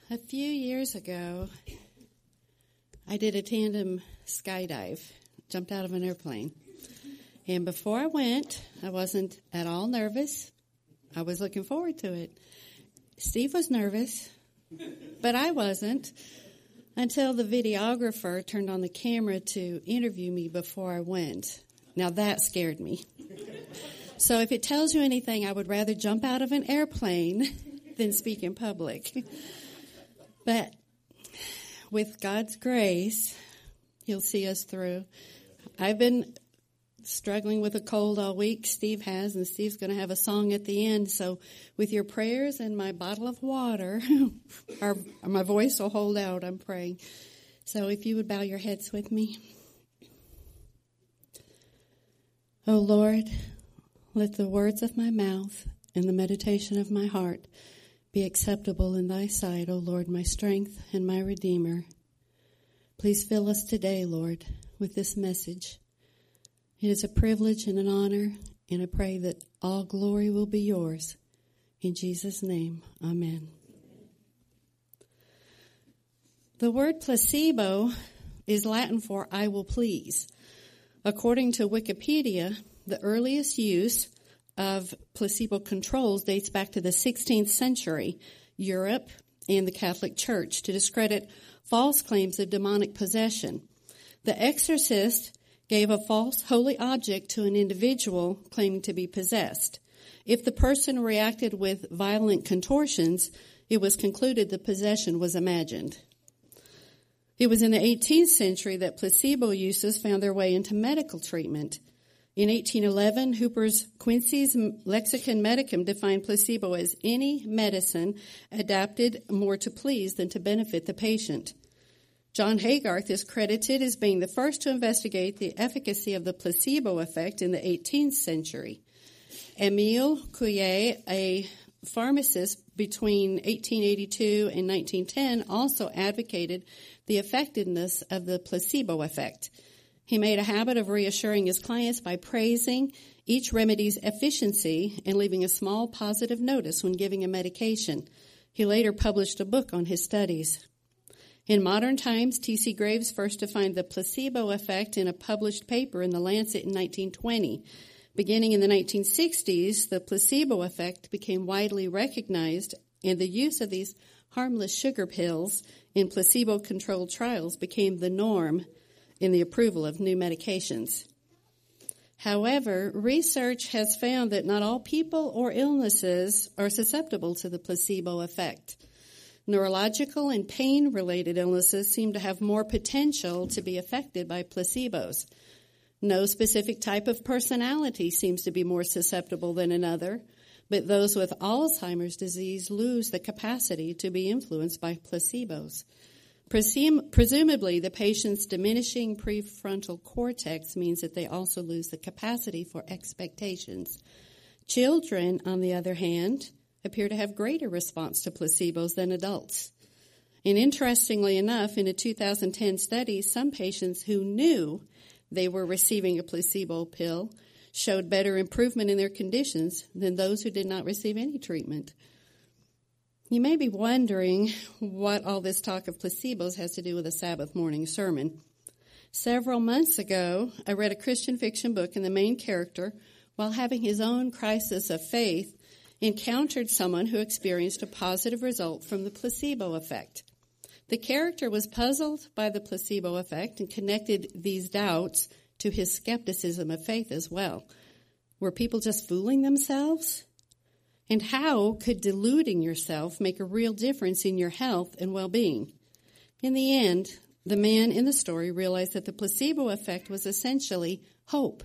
A few years ago, I did a tandem skydive, jumped out of an airplane. And before I went, I wasn't at all nervous. I was looking forward to it. Steve was nervous, but I wasn't until the videographer turned on the camera to interview me before I went. Now that scared me. So if it tells you anything, I would rather jump out of an airplane than speak in public. But with God's grace, He'll see us through. I've been struggling with a cold all week. Steve has, and Steve's going to have a song at the end. So with your prayers and my bottle of water, my voice will hold out, I'm praying. So if you would bow your heads with me. Oh Lord, let the words of my mouth and the meditation of my heart be acceptable in thy sight, O Lord, my strength and my Redeemer. Please fill us today, Lord, with this message. It is a privilege and an honor, and I pray that all glory will be yours. In Jesus' name, amen. The word placebo is Latin for I will please. According to Wikipedia, the earliest use of placebo controls dates back to the 16th century, Europe and the Catholic Church, to discredit false claims of demonic possession. The exorcist gave a false holy object to an individual claiming to be possessed. If the person reacted with violent contortions, it was concluded the possession was imagined. It was in the 18th century that placebo uses found their way into medical treatment. In 1811, Hooper's Quincy's Lexicon Medicum defined placebo as any medicine adapted more to please than to benefit the patient. John Haygarth is credited as being the first to investigate the efficacy of the placebo effect in the 18th century. Émile Couillet, a pharmacist between 1882 and 1910, also advocated the effectiveness of the placebo effect. He made a habit of reassuring his clients by praising each remedy's efficiency and leaving a small positive notice when giving a medication. He later published a book on his studies. In modern times, T.C. Graves first defined the placebo effect in a published paper in The Lancet in 1920. Beginning in the 1960s, the placebo effect became widely recognized, and the use of these harmless sugar pills in placebo-controlled trials became the norm in the approval of new medications. However, research has found that not all people or illnesses are susceptible to the placebo effect. Neurological and pain-related illnesses seem to have more potential to be affected by placebos. No specific type of personality seems to be more susceptible than another, but those with Alzheimer's disease lose the capacity to be influenced by placebos. Presumably, the patient's diminishing prefrontal cortex means that they also lose the capacity for expectations. Children, on the other hand, appear to have greater response to placebos than adults. And interestingly enough, in a 2010 study, some patients who knew they were receiving a placebo pill showed better improvement in their conditions than those who did not receive any treatment. You may be wondering what all this talk of placebos has to do with a Sabbath morning sermon. Several months ago, I read a Christian fiction book, and the main character, while having his own crisis of faith, encountered someone who experienced a positive result from the placebo effect. The character was puzzled by the placebo effect and connected these doubts to his skepticism of faith as well. Were people just fooling themselves? And how could deluding yourself make a real difference in your health and well-being? In the end, the man in the story realized that the placebo effect was essentially hope.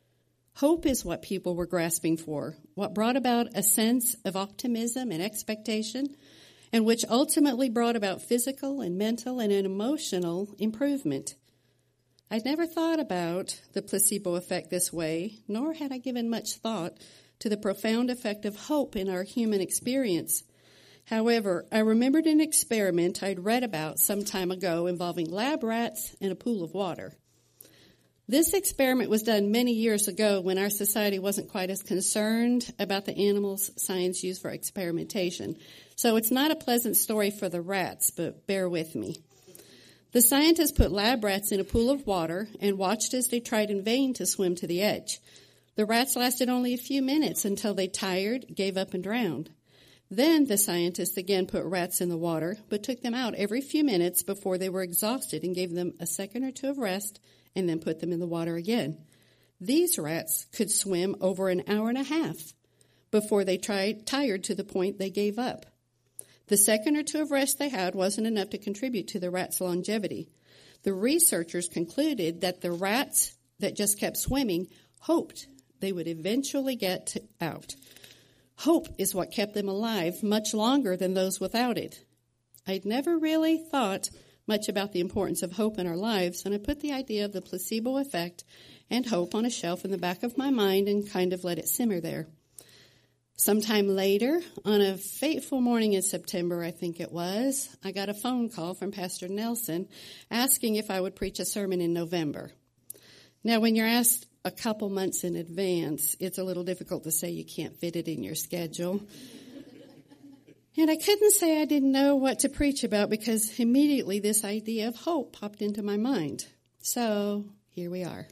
Hope is what people were grasping for, what brought about a sense of optimism and expectation, and which ultimately brought about physical and mental and emotional improvement. I'd never thought about the placebo effect this way, nor had I given much thought to the profound effect of hope in our human experience. However, I remembered an experiment I'd read about some time ago involving lab rats and a pool of water. This experiment was done many years ago when our society wasn't quite as concerned about the animals science used for experimentation. So it's not a pleasant story for the rats, but bear with me. The scientists put lab rats in a pool of water and watched as they tried in vain to swim to the edge. The rats lasted only a few minutes until they tired, gave up, and drowned. Then the scientists again put rats in the water, but took them out every few minutes before they were exhausted and gave them a second or two of rest and then put them in the water again. These rats could swim over an hour and a half before they tired to the point they gave up. The second or two of rest they had wasn't enough to contribute to the rats' longevity. The researchers concluded that the rats that just kept swimming hoped they would eventually get out. Hope is what kept them alive much longer than those without it. I'd never really thought much about the importance of hope in our lives, and I put the idea of the placebo effect and hope on a shelf in the back of my mind and kind of let it simmer there. Sometime later, on a fateful morning in September, I think it was, I got a phone call from Pastor Nelson asking if I would preach a sermon in November. Now, when you're asked a couple months in advance, it's a little difficult to say you can't fit it in your schedule. And I couldn't say I didn't know what to preach about because immediately this idea of hope popped into my mind. So here we are.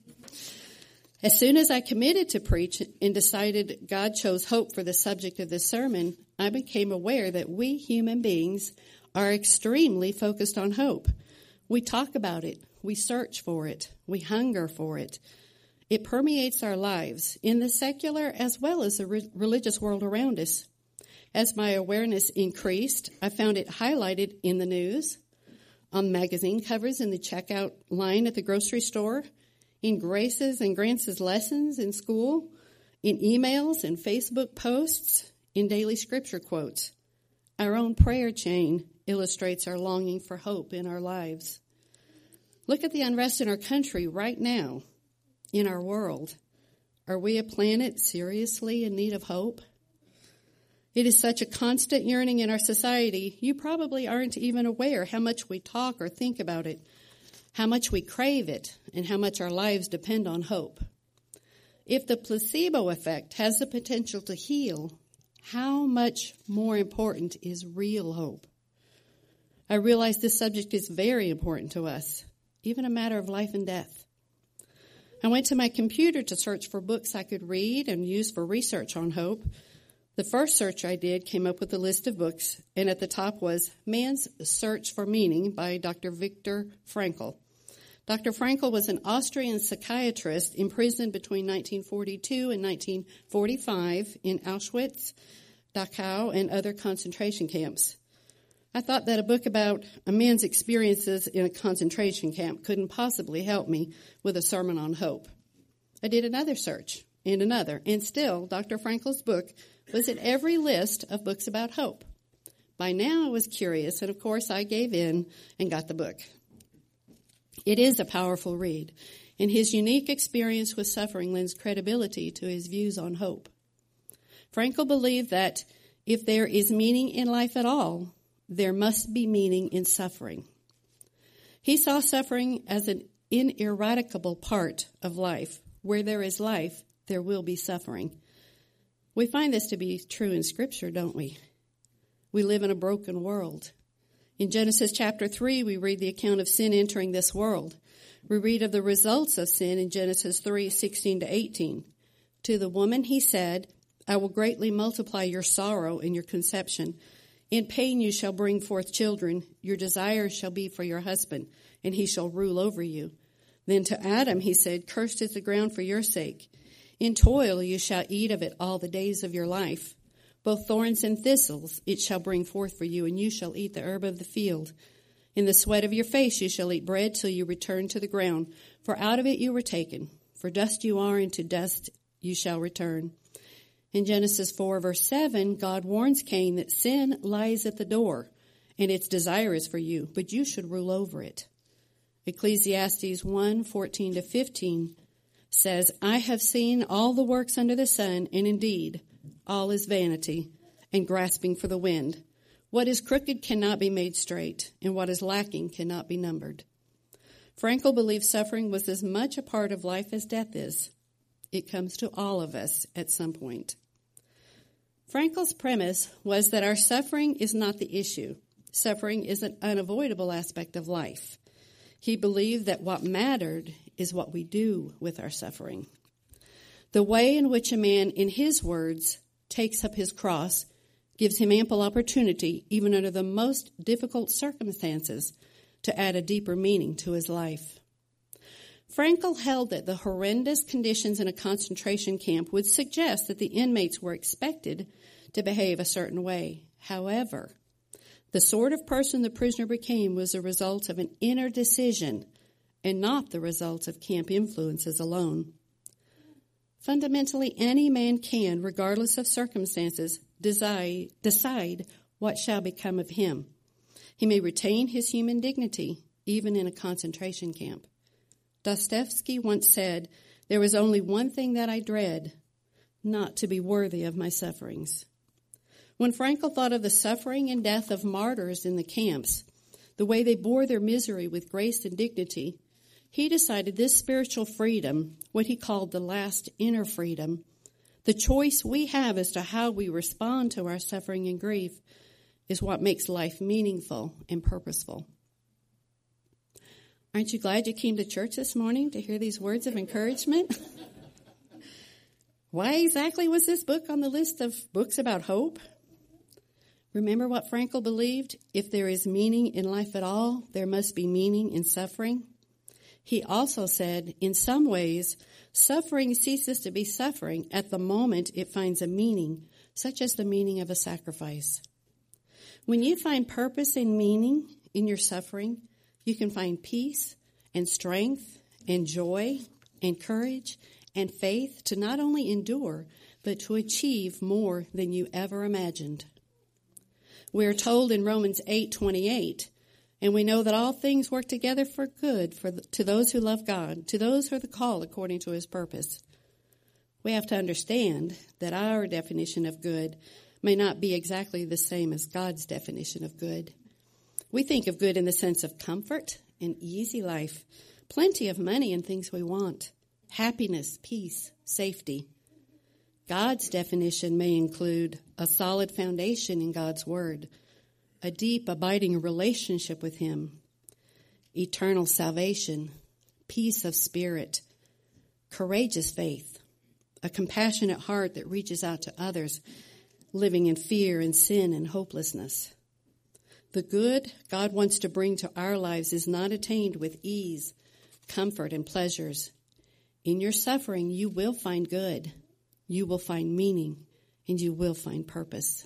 As soon as I committed to preach and decided God chose hope for the subject of this sermon, I became aware that we human beings are extremely focused on hope. We talk about it. We search for it. We hunger for it. It permeates our lives in the secular as well as the religious world around us. As my awareness increased, I found it highlighted in the news, on magazine covers in the checkout line at the grocery store, in Grace's and Grant's lessons in school, in emails and Facebook posts, in daily scripture quotes. Our own prayer chain illustrates our longing for hope in our lives. Look at the unrest in our country right now, in our world. Are we a planet seriously in need of hope? It is such a constant yearning in our society, you probably aren't even aware how much we talk or think about it, how much we crave it, and how much our lives depend on hope. If the placebo effect has the potential to heal, how much more important is real hope? I realize this subject is very important to us, even a matter of life and death. I went to my computer to search for books I could read and use for research on hope. The first search I did came up with a list of books, and at the top was Man's Search for Meaning by Dr. Viktor Frankl. Dr. Frankl was an Austrian psychiatrist imprisoned between 1942 and 1945 in Auschwitz, Dachau, and other concentration camps. I thought that a book about a man's experiences in a concentration camp couldn't possibly help me with a sermon on hope. I did another search and another, and still Dr. Frankl's book was in every list of books about hope. By now I was curious, and of course I gave in and got the book. It is a powerful read, and his unique experience with suffering lends credibility to his views on hope. Frankl believed that if there is meaning in life at all, there must be meaning in suffering. He saw suffering as an ineradicable part of life. Where there is life, there will be suffering. We find this to be true in Scripture, don't we? We live in a broken world. In Genesis chapter 3, we read the account of sin entering this world. We read of the results of sin in Genesis 3:16-18. To the woman he said, I will greatly multiply your sorrow and your conception. In pain you shall bring forth children. Your desire shall be for your husband, and he shall rule over you. Then to Adam he said, Cursed is the ground for your sake. In toil you shall eat of it all the days of your life. Both thorns and thistles it shall bring forth for you, and you shall eat the herb of the field. In the sweat of your face you shall eat bread till you return to the ground, for out of it you were taken. For dust you are, and to dust you shall return. In Genesis 4, verse 7, God warns Cain that sin lies at the door, and its desire is for you, but you should rule over it. Ecclesiastes 1:14-15 says, I have seen all the works under the sun, and indeed all is vanity and grasping for the wind. What is crooked cannot be made straight, and what is lacking cannot be numbered. Frankl believed suffering was as much a part of life as death is. It comes to all of us at some point. Frankl's premise was that our suffering is not the issue. Suffering is an unavoidable aspect of life. He believed that what mattered is what we do with our suffering. The way in which a man, in his words, takes up his cross gives him ample opportunity, even under the most difficult circumstances, to add a deeper meaning to his life. Frankl held that the horrendous conditions in a concentration camp would suggest that the inmates were expected to behave a certain way. However, the sort of person the prisoner became was a result of an inner decision and not the result of camp influences alone. Fundamentally, any man can, regardless of circumstances, decide what shall become of him. He may retain his human dignity, even in a concentration camp. Dostoevsky once said, "There is only one thing that I dread, not to be worthy of my sufferings." When Frankl thought of the suffering and death of martyrs in the camps, the way they bore their misery with grace and dignity, he decided this spiritual freedom, what he called the last inner freedom, the choice we have as to how we respond to our suffering and grief, is what makes life meaningful and purposeful. Aren't you glad you came to church this morning to hear these words of encouragement? Why exactly was this book on the list of books about hope? Remember what Frankl believed? If there is meaning in life at all, there must be meaning in suffering. He also said, in some ways, suffering ceases to be suffering at the moment it finds a meaning, such as the meaning of a sacrifice. When you find purpose and meaning in your suffering, you can find peace and strength and joy and courage and faith to not only endure, but to achieve more than you ever imagined. We are told in Romans 8:28, and we know that all things work together for good to those who love God, to those who are the called according to his purpose. We have to understand that our definition of good may not be exactly the same as God's definition of good. We think of good in the sense of comfort and easy life, plenty of money and things we want, happiness, peace, safety. God's definition may include a solid foundation in God's word, a deep, abiding relationship with him, eternal salvation, peace of spirit, courageous faith, a compassionate heart that reaches out to others living in fear and sin and hopelessness. The good God wants to bring to our lives is not attained with ease, comfort, and pleasures. In your suffering, you will find good, you will find meaning, and you will find purpose.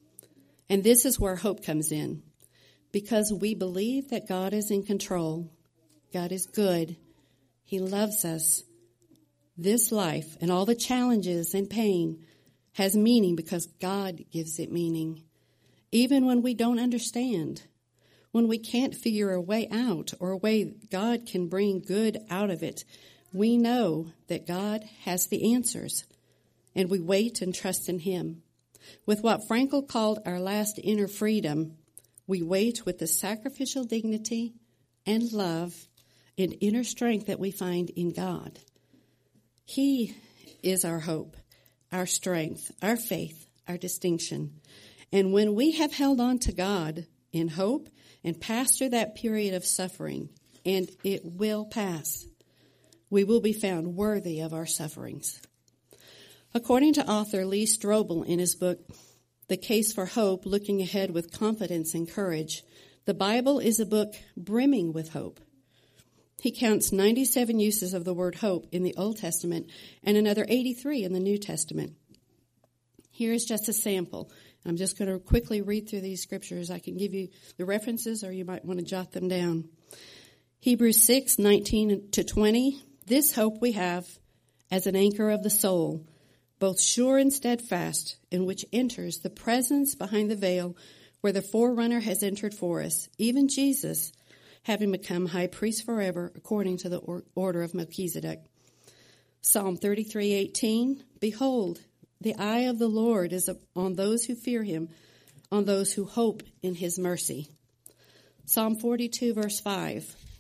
And this is where hope comes in. Because we believe that God is in control, God is good, he loves us. This life and all the challenges and pain has meaning because God gives it meaning. Even when we don't understand, when we can't figure a way out or a way God can bring good out of it, we know that God has the answers, and we wait and trust in him. With what Frankl called our last inner freedom, we wait with the sacrificial dignity and love and inner strength that we find in God. He is our hope, our strength, our faith, our distinction. And when we have held on to God in hope and passed through that period of suffering, and it will pass, we will be found worthy of our sufferings. According to author Lee Strobel in his book, The Case for Hope, Looking Ahead with Confidence and Courage, the Bible is a book brimming with hope. He counts 97 uses of the word hope in the Old Testament and another 83 in the New Testament. Here is just a sample. I'm just going to quickly read through these scriptures. I can give you the references, or you might want to jot them down. Hebrews 6:19-20. This hope we have as an anchor of the soul, both sure and steadfast, in which enters the presence behind the veil where the forerunner has entered for us, even Jesus, having become high priest forever according to the order of Melchizedek. Psalm 33:18. Behold, the eye of the Lord is on those who fear him, on those who hope in his mercy. Psalm 42, verse 5.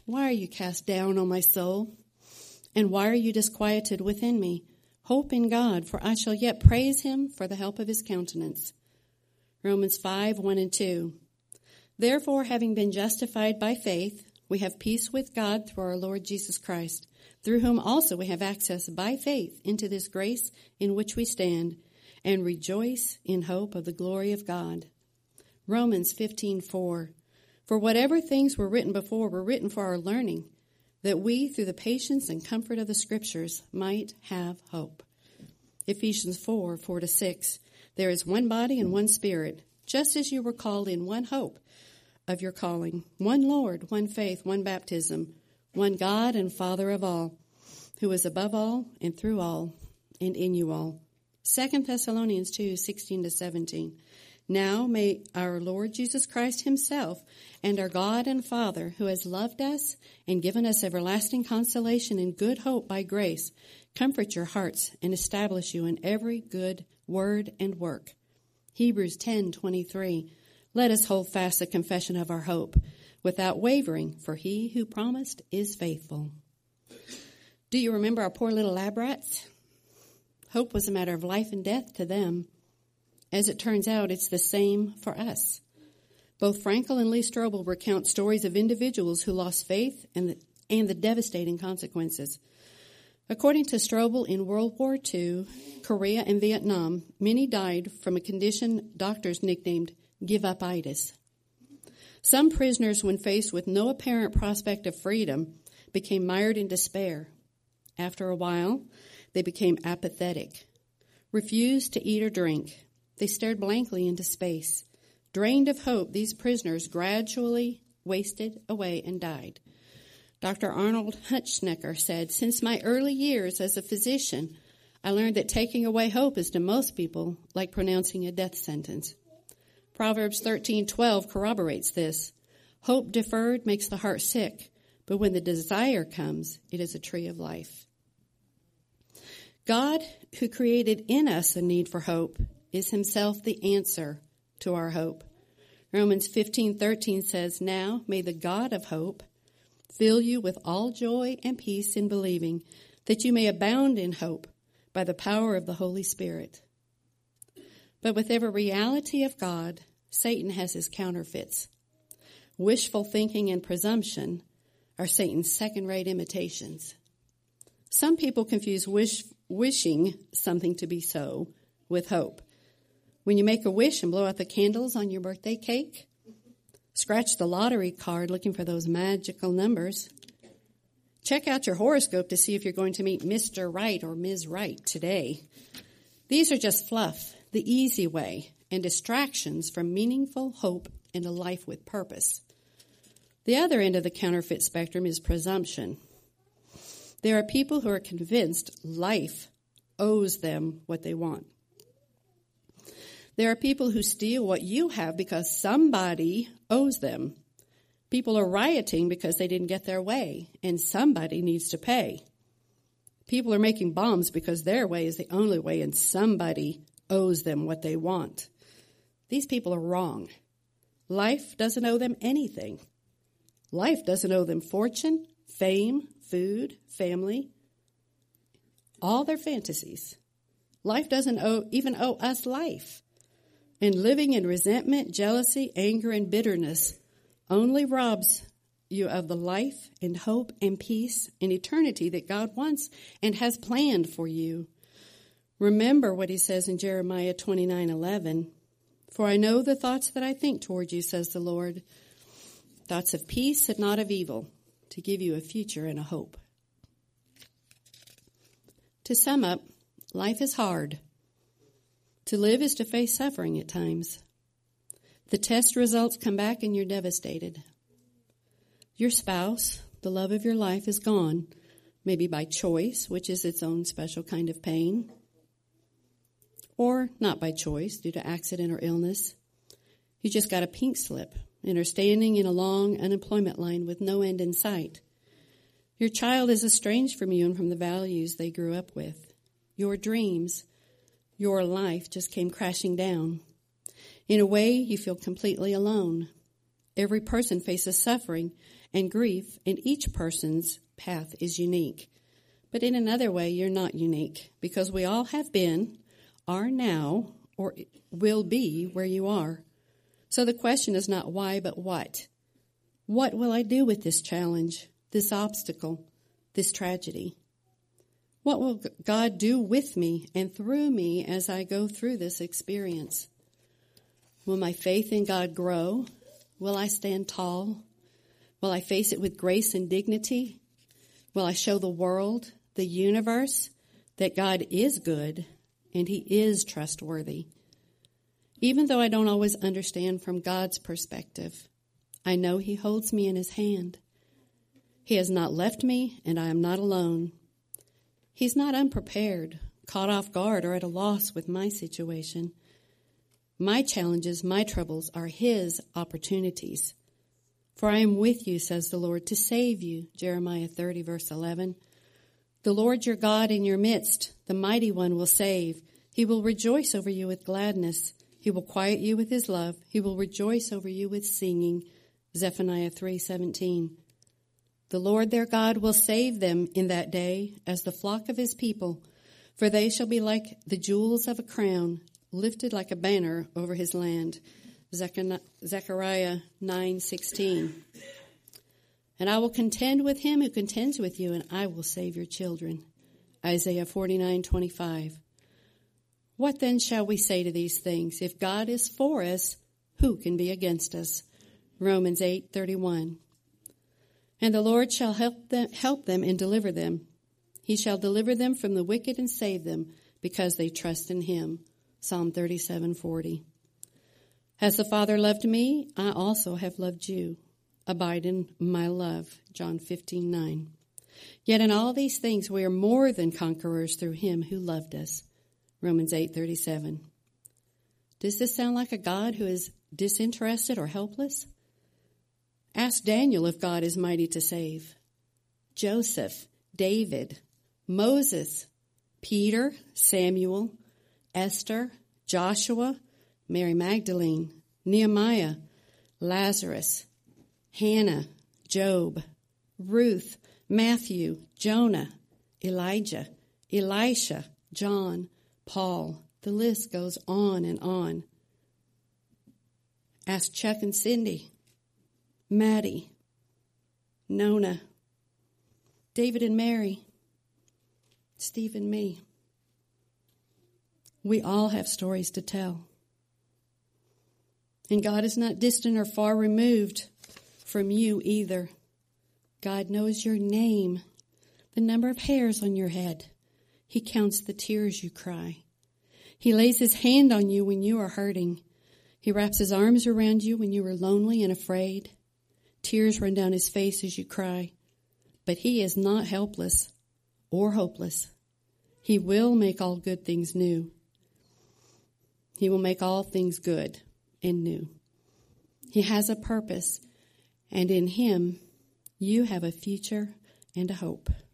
why are you cast down, O my soul? And why are you disquieted within me? Hope in God, for I shall yet praise him for the help of his countenance. Romans 5:1-2. Therefore, having been justified by faith, we have peace with God through our Lord Jesus Christ, through whom also we have access by faith into this grace in which we stand, and rejoice in hope of the glory of God. Romans 15:4. For whatever things were written before were written for our learning, that we, through the patience and comfort of the Scriptures, might have hope. Ephesians 4:4-6. There is one body and one Spirit, just as you were called in one hope of your calling, one Lord, one faith, one baptism, one God and Father of all, who is above all and through all and in you all. 2 Thessalonians 2:16-17. Now may our Lord Jesus Christ himself and our God and Father, who has loved us and given us everlasting consolation and good hope by grace, comfort your hearts and establish you in every good word and work. Hebrews 10:23. Let us hold fast the confession of our hope without wavering, for he who promised is faithful. Do you remember our poor little lab rats? Hope was a matter of life and death to them. As it turns out, it's the same for us. Both Frankel and Lee Strobel recount stories of individuals who lost faith and the devastating consequences. According to Strobel, in World War II, Korea, and Vietnam, many died from a condition doctors nicknamed give-up-itis. Some prisoners, when faced with no apparent prospect of freedom, became mired in despair. After a while, they became apathetic, refused to eat or drink. They stared blankly into space. Drained of hope, these prisoners gradually wasted away and died. Dr. Arnold Hutschnecker said, "Since my early years as a physician, I learned that taking away hope is to most people like pronouncing a death sentence." Proverbs 13:12 corroborates this. Hope deferred makes the heart sick, but when the desire comes, it is a tree of life. God, who created in us a need for hope, is himself the answer to our hope. Romans 15:13 says, "Now may the God of hope fill you with all joy and peace in believing, that you may abound in hope by the power of the Holy Spirit." But with every reality of God, Satan has his counterfeits. Wishful thinking and presumption are Satan's second-rate imitations. Some people confuse wishing something to be so with hope. When you make a wish and blow out the candles on your birthday cake, scratch the lottery card looking for those magical numbers, check out your horoscope to see if you're going to meet Mr. Right or Ms. Right today. These are just fluff, the easy way, and distractions from meaningful hope and a life with purpose. The other end of the counterfeit spectrum is presumption. There are people who are convinced life owes them what they want. There are people who steal what you have because somebody owes them. People are rioting because they didn't get their way, and somebody needs to pay. People are making bombs because their way is the only way, and somebody owes them what they want. These people are wrong. Life doesn't owe them anything. Life doesn't owe them fortune, fame, food, family, all their fantasies. Life doesn't even owe us life. And living in resentment, jealousy, anger, and bitterness only robs you of the life and hope and peace and eternity that God wants and has planned for you. Remember what he says in Jeremiah 29:11. "For I know the thoughts that I think toward you, says the Lord, thoughts of peace and not of evil, to give you a future and a hope." To sum up, life is hard. To live is to face suffering at times. The test results come back and you're devastated. Your spouse, the love of your life, is gone, maybe by choice, which is its own special kind of pain, or not by choice due to accident or illness. You just got a pink slip and are standing in a long unemployment line with no end in sight. Your child is estranged from you and from the values they grew up with. Your dreams, your life just came crashing down. In a way, you feel completely alone. Every person faces suffering and grief, and each person's path is unique. But in another way, you're not unique, because we all have been, are now, or will be where you are. So the question is not why, but what. What will I do with this challenge, this obstacle, this tragedy? What will God do with me and through me as I go through this experience? Will my faith in God grow? Will I stand tall? Will I face it with grace and dignity? Will I show the world, the universe, that God is good and He is trustworthy? Even though I don't always understand from God's perspective, I know He holds me in His hand. He has not left me, and I am not alone. He's not unprepared, caught off guard, or at a loss with my situation. My challenges, my troubles are His opportunities. For I am with you, says the Lord, to save you. Jeremiah 30, verse 11. The Lord your God in your midst, the mighty one, will save. He will rejoice over you with gladness. He will quiet you with His love. He will rejoice over you with singing. Zephaniah 3:17. The Lord their God will save them in that day as the flock of His people, for they shall be like the jewels of a crown, lifted like a banner over His land. Zechariah 9:16. And I will contend with him who contends with you, and I will save your children. Isaiah 49:25. What then shall we say to these things? If God is for us, who can be against us? Romans 8:31. And the Lord shall help them and deliver them. He shall deliver them from the wicked and save them, because they trust in Him. Psalm 37:40. As the Father loved me, I also have loved you. Abide in my love. John 15:9. Yet in all these things we are more than conquerors through Him who loved us. Romans 8:37. Does this sound like a God who is disinterested or helpless? Ask Daniel if God is mighty to save. Joseph, David, Moses, Peter, Samuel, Esther, Joshua, Mary Magdalene, Nehemiah, Lazarus, Hannah, Job, Ruth, Matthew, Jonah, Elijah, Elisha, John, Paul. The list goes on and on. Ask Chuck and Cindy, Maddie, Nona, David and Mary, Steve and me. We all have stories to tell. And God is not distant or far removed from you either. God knows your name, the number of hairs on your head. He counts the tears you cry. He lays His hand on you when you are hurting. He wraps His arms around you when you are lonely and afraid. Tears run down His face as you cry. But He is not helpless or hopeless. He will make all good things new. He will make all things good and new. He has a purpose, and in Him you have a future and a hope.